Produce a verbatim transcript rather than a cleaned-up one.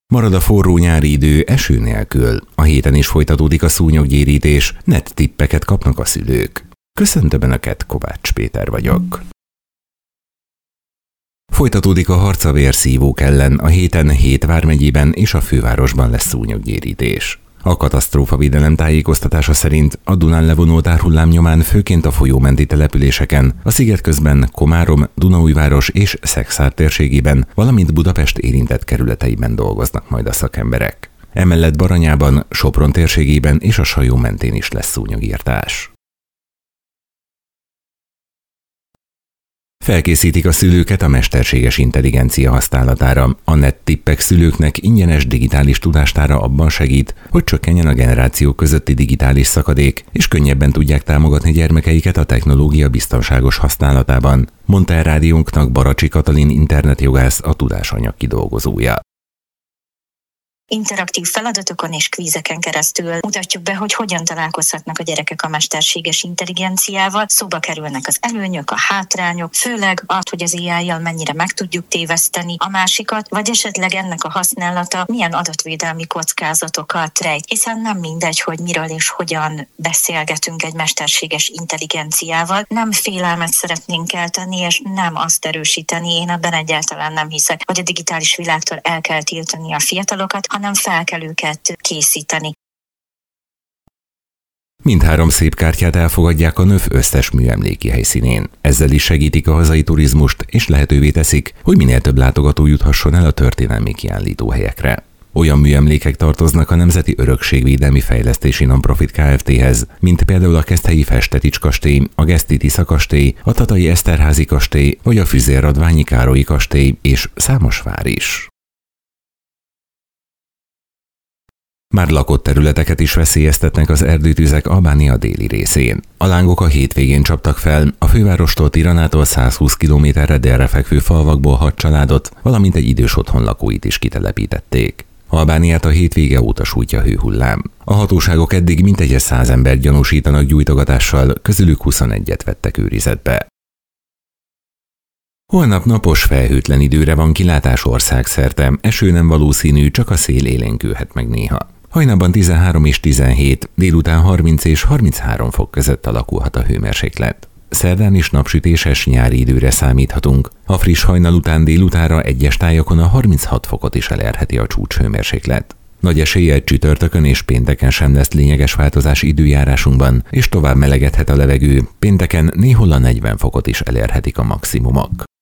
Marad a forró nyári idő eső nélkül. A héten is folytatódik a szúnyoggyérítés, net tippeket kapnak a szülők. Köszöntöm Önöket, Kovács Péter vagyok. Folytatódik a harc a vérszívók ellen, a héten hét vármegyében és a fővárosban lesz szúnyoggyérítés. A katasztrófavédelem tájékoztatása szerint a Dunán levonult árhullám nyomán főként a folyómenti településeken, a sziget közben Komárom, Dunaújváros és Szekszárd térségében, valamint Budapest érintett kerületeiben dolgoznak majd a szakemberek. Emellett Baranyában, Sopron térségében és a Sajó mentén is lesz szúnyogírtás. Felkészítik a szülőket a mesterséges intelligencia használatára. A net tippek szülőknek ingyenes digitális tudástára abban segít, hogy csökkenjen a generációk közötti digitális szakadék, és könnyebben tudják támogatni gyermekeiket a technológia biztonságos használatában, mondta el rádiónknak Baracsi Katalin internetjogász, a tudásanyag kidolgozója. Interaktív feladatokon és kvízeken keresztül mutatjuk be, hogy hogyan találkozhatnak a gyerekek a mesterséges intelligenciával, szóba kerülnek az előnyök, a hátrányok, főleg az, hogy az á í-jal mennyire meg tudjuk téveszteni a másikat, vagy esetleg ennek a használata milyen adatvédelmi kockázatokat rejt, hiszen nem mindegy, hogy miről és hogyan beszélgetünk egy mesterséges intelligenciával. Nem félelmet szeretnénk eltenni, és nem azt erősíteni, én ebben egyáltalán nem hiszek, hogy a digitális világtól el kell tiltani a fiatalokat, hanem fel kell őket készíteni. Mindhárom szép kártyát elfogadják a NÖV összes műemléki helyszínén. Ezzel is segítik a hazai turizmust, és lehetővé teszik, hogy minél több látogató juthasson el a történelmi kiállító helyekre. Olyan műemlékek tartoznak a Nemzeti Örökségvédelmi Fejlesztési Nonprofit Kft-hez, mint például a Keszthelyi Festetics kastély, a Geszti Tisza kastély, a Tatai Eszterházy kastély, vagy a Füzérradványi Károlyi kastély, és számos vár is. Már lakott területeket is veszélyeztetnek az erdőtüzek Albánia déli részén. A lángok a hétvégén csaptak fel, a fővárostól Tiranától százhúsz kilométerre délre fekvő falvakból hat családot, valamint egy idős otthon lakóit is kitelepítették. Albániát a hétvége óta sújtja hőhullám. A hatóságok eddig mintegy száz embert gyanúsítanak gyújtogatással, közülük huszonegyet vettek őrizetbe. Holnap napos, felhőtlen időre van kilátás országszerte, eső nem valószínű, csak a szél élénkülhet meg néha. Hajnalban tizenhárom és tizenhét, délután harminc és harminchárom fok között alakulhat a hőmérséklet. Szerdán is napsütéses nyári időre számíthatunk. A friss hajnal után délutára egyes tájakon a harminchat fokot is elérheti a csúcshőmérséklet. Nagy eséllyel csütörtökön és pénteken sem lesz lényeges változás időjárásunkban, és tovább melegedhet a levegő. Pénteken néhol a negyven fokot is elérhetik a maximumok.